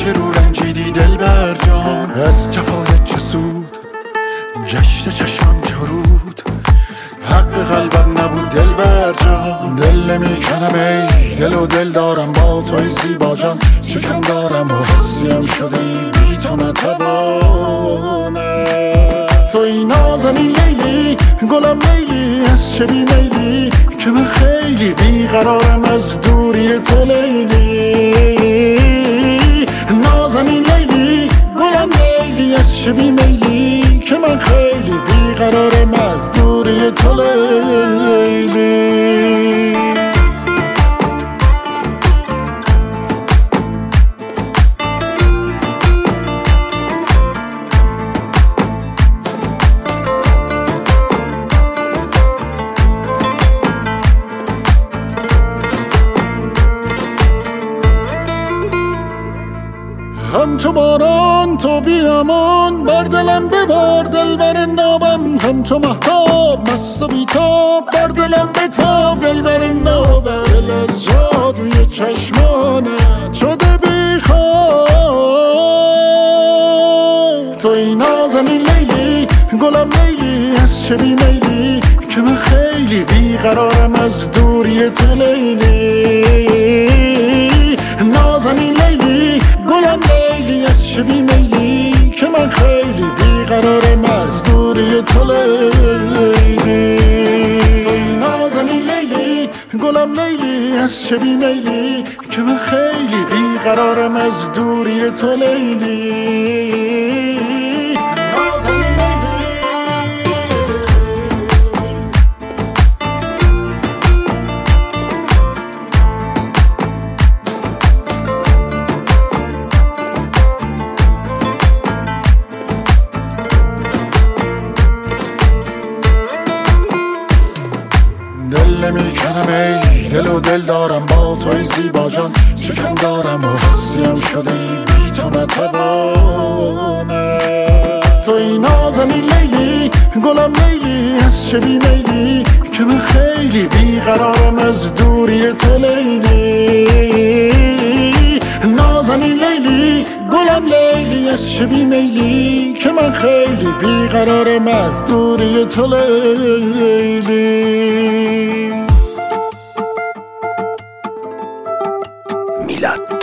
چه رو رنجیدی دلبر جان، از جفایت چه سود گشت چشمم چرود، حق قلبم نبود دلبر جان. دل نمیکنم ای دل و دل دارم با توی زیبا جان، چه کم دارم و حسیم شدی بی تو نتوانم. توی نازنین لیلی گلم لیلی از چه بی میلی، که من خیلی بیقرارم از دوری تو لیلی. نازنین لیلی گلم لیلی از چه بی میلی، که من خیلی بیقرارم از دوری تو لیلی. همچو باران تو بیامان بر دلم ببار دلبر نابم، همچو مهتاب مست و بیتاب بر دلم بتاب دلبر نابم. دل از جادوی چشمانت شده بیخواب. توی نازنین لیلی گلم لیلی از چه بی میلی، که من خیلی بیقرارم از دوری تو لیلی. نازنین لیلی گلم لیلی از چه بی میلی، که من خیلی بیقرارم از دوری تو لیلی. توی نازنین لیلی گلم لیلی از چه بی میلی، که من خیلی بیقرارم از دوری تو لیلی. دل نمیکنم ای دل و دل دارم با توی زیبا جان، چه کم دارم و حسیم شدی بی تو نتوانم. توی نازنین لیلی گلم لیلی از چه بی میلی، که من خیلی بیقرارم از دوری تو لیلی. نازنین لیلی گلم لیلی از چه بی میلی، که من خیلی بیقرارم از دوری تو لیلی. میلاد